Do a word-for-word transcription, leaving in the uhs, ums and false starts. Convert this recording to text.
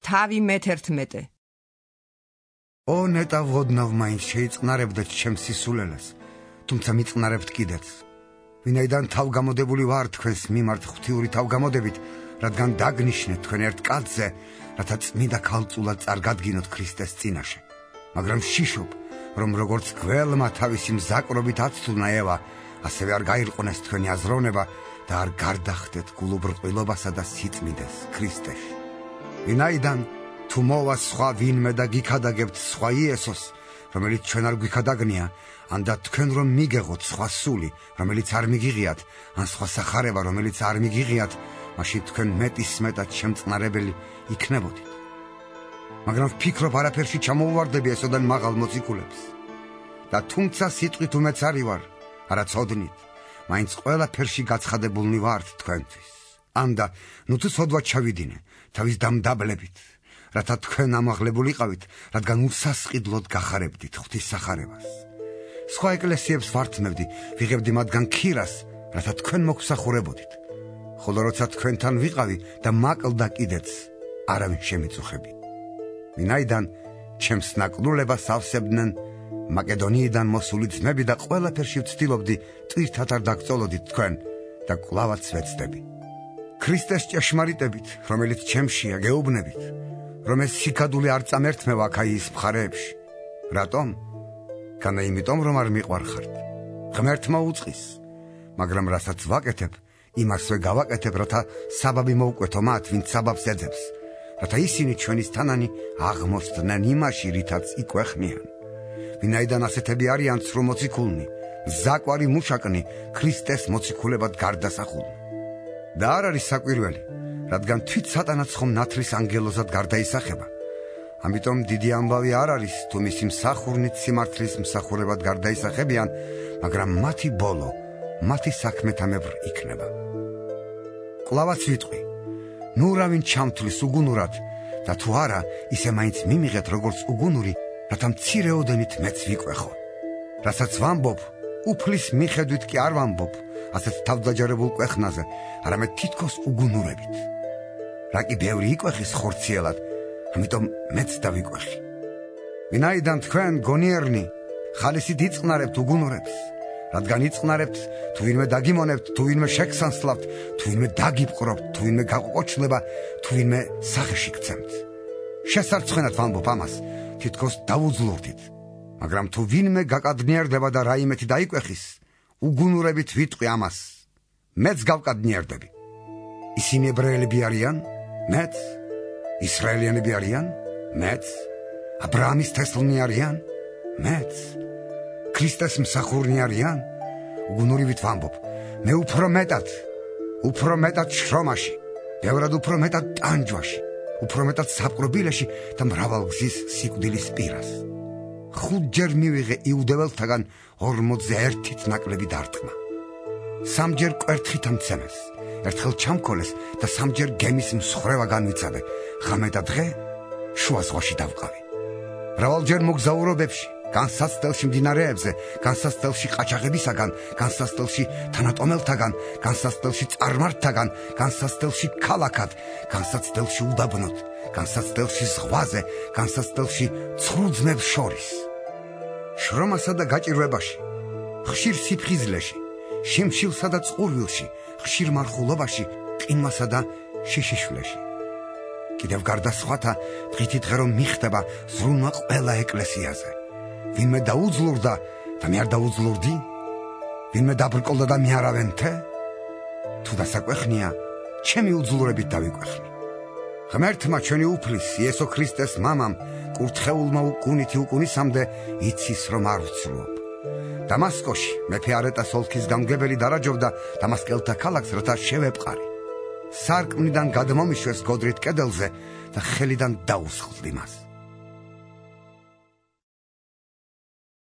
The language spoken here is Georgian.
თავი მეთერთმეტე. ო ნეტა ვოდნავ მაინც შეიწყნარებდეთ ჩემს სისულელეს, თუმცა მიწნარებთ კიდეც. ვინაიდან თავგამოდებული ვარ თქვენს მიმართ ღვთიური თავგამოდებით, რადგან დაგნიშნეთ თქვენ ერთ კაცზე, რათა წმიდა ქალწულად წარგადგინოთ ქრისტეს წინაშე. მაგრამ შიშობ, რომ როგორც გველმა თავისი მზაკრობით აცთუნა ევა, ასევე არ გაირყვნეს თქვენი აზროვნება და არ გარდახდეთ გულუბრყვილობასა და სიწმიდეს ქრისტეში. ვინაიდან თუ მოვა სხვა ვინმე და გიქადაგებთ სხვა იესოს, რომელიც ჩვენ არ გვიქადაგნია, ან და თქვენ რომ მიგეღოთ სხვა სული, რომელიც არ მიგიღიათ, ან სხვა სახარება, რომელიც არ მიგიღიათ, მაშინ თქვენ მეტის მეტად შემწყნარებელი იქნებოდით. მაგრამ ვფიქრობ, არაფერში ჩამოუვარდები ესოდან მაღალ მოციქულებს. და თუმცა სიტყვით უმეც არი ვარ, არა ცოდნით, მაინც ყველაფერში გაცხადებულნი ვართ თქვენთვის. ანდა ნუ თუ სოდვა ჩავიდინე თავის დამდაბლებით, რათა თქვენ ამაღლებულიყავით, რადგან უსასყიდლოდ გახარებდით ღვთის სახარებას. სხვა ეკლესიებს ვართმევდი, ვიღებდი მათგან ქირას, რათა თქვენ მოგსახურებოდით. ხოლო როცა თქვენთან ვიყავი და მაკლდა კიდეც, არავინ შემიწუხები. ვინაიდან ჩემს ნაკრულებას ავსებდნენ მაკედონიიდან მოსული ძმები და ყველაფერში ვცდილობდი ტვირთად არ დაგწოლოდით თქვენ და კვლავაც ვეცდები. ქრისტეს ჭეშმარიტებით, რომელიც ჩემშია, გეუბნებით, რომ ეს სიკადული არ წამერთმევა აქაიის მხარეებში. რატომ? განა იმიტომ, რომ არ მიყვარხართ. ღმერთმა უწყის, მაგრამ რასაც ვაკეთებ, იმასვე გავაკეთებ, რათა საბაბი მოვკვეთო მათ, ვინც საბაბს ეძებს, რათა ისინი ჩვენის თანანი აღმოსდნენ იმაში, რითაც იკვეხნიან. ვინაიდან ასეთები არიან ცრუ მოციქულნი, ზაკვარი მუშაკნი, ქრისტეს მოციქულებად გარდასახულნი. და არ არის საკვირველი, რადგან თვით სატანაც ხომ ნათლის ანგელოზად გარდაისახება. ამიტომ დიდი ამბავი არ არის, თუ მისი მსახურნით სიმართლის მსახურებად გარდაისახებიან, მაგრამ მათი ბოლო, მათი საქმეთამებრ იქნება. კვლავაც ვიტყვი, ნუ რავინ ჩამთვლის უგუნურად და თუ არა, ისე მაინც მიმიღეთ როგორც უგუნური, რათა მცირეოდენით მეც ვიკვეხო. რასაც ვამბობ, უფლის მიხედვით კი არ ვამბობ, ასეთ თავდაჯერებულ კვეხნაზე, არამედ თითქოს უგუნურებით. რა კი ბევრი იკვეხის ხორციელად, ამიტომ მეც დავიკვეხი. ვინაიდან თქვენ გონიერნი ხალისით იწყნარებთ უგუნურებს, რადგან იწყნარებთ, თუ ვინმე დაგიმონებთ, თუ ვინმე შეგსანსლავთ, თუ ვინმე დაგიპყრობთ, თუ ვინმე გაყოჩლება, თუ ვინმე სახეში გცემთ. შესარცხვენად ვამბობ ამას, თითქოს დავუძლურდით. მაგრამ თუ ვინმე გაკადნიერდება და რაიმეთი დაიკვეხის, უგუნურებით ვიტყვი ამას, მეც გავკადნიერდები. ისინი ებრაელები არიან? მეც. ისრაელიანები არიან? მეც. აბრაამის თესლნი არიან? მეც. ქრისტეს მსახურნი არიან? უგუნურივით ვამბობ, მე უფრო მეტად, უფრო მეტად შრომაში, ბევრად უფრო მეტად ტანჯვაში, უფრო მეტად საპყრობილეში და მრავალგზის სიკვდილის პირას. ხუთჯერ მივიღე იუდეველთაგან ორმოცზე ერთით ნაკლები დარტყმა. სამჯერ კვერთხით ამცემეს, ერთხელ ჩამქოლეს და სამჯერ გემის მსხრევა განვიცადე, ღამე და დღე შუა ზღვაში დავყავი. მრავალჯერ მოგზაურობებში, განსაცდელში მდინარეებზე, განსაცდელში ყაჩაღებისაგან, განსაცდელში თანატომელთაგან, განსაცდელში წარმართთაგან, განსაცდელში ქალაქად, განსაცდელში უდაბნოდ, განსაცდელში ზღვაზე, განსაცდელში ცხრუ ძმებს შორის. შრომასა და გაჭირვებაში, ხშირ სიფხიზლეში, შიმშილსა და წყურვილში, ხშირ მარხულობაში, ყინვასა და შიშიშვლეში. კიდევ გარდა სხვათა, დღითი დღე რომ მიხდება ზრუნვა ყველა ეკლესიაზე. ვინმე დაუძლურდა და მე არ დაუძლურდი? ვინმე დაბრკოლდა და მე არავენთე? თუ დასაკვეხნია, ჩემი უძლურებით დავიკვეხნი. ღმერთმა ჩვენი უფლის, იესო ქრისტეს მამამ, კურთხეულმა უკუნითი უკუნისამდე იცის რომ არ ვცლობ. დამასკოში მეფე არეტას ოლქის გამგებელი დარაჯობდა დამასკელთა ქალაქს, რათა შევეპყარი. სარკმლიდან გადმომიშვეს გოდრით კედელზე და ხელიდან დაუსხლდ იმას.